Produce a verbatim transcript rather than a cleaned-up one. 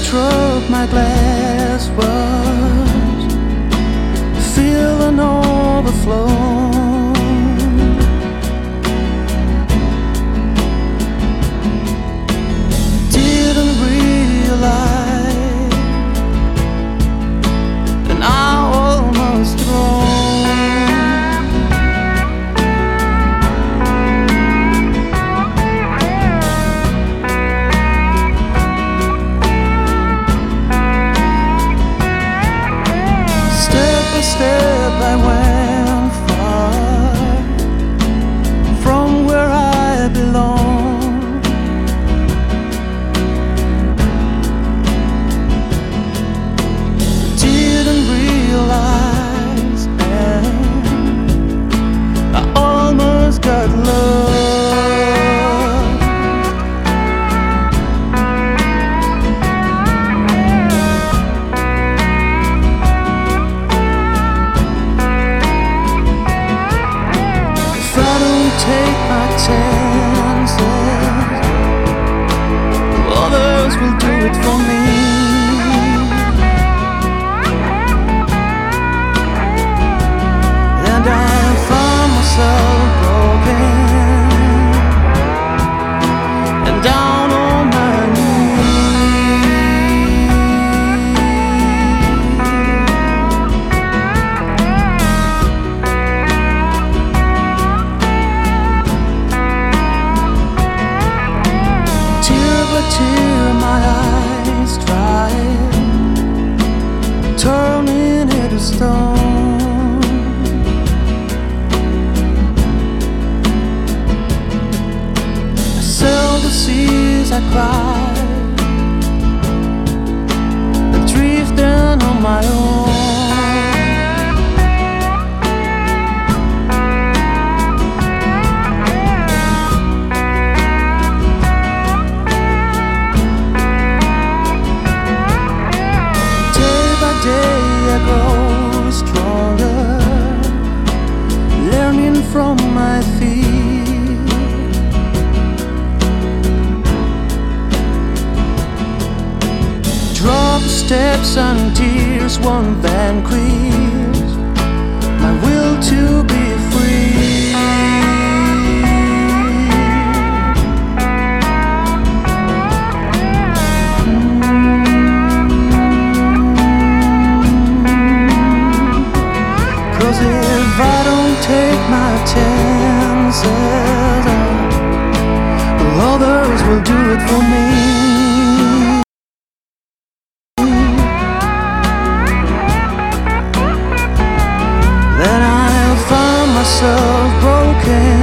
struck, my glass was feeling overflow. Didn't realize, and I almost thrown. Step I went far from where I belong. Didn't realize, and I almost got lost. Take my chances, others will do it for me. And I found myself broken and down on my tear my eyes dry, turning into stone. I sail the seas, I cry, drifting on my own. Day I grow stronger, learning from my feet. Drop steps and tears won't vanquish my will to be free. Cause if I don't take my chances, others will do it for me. Then I'll find myself broken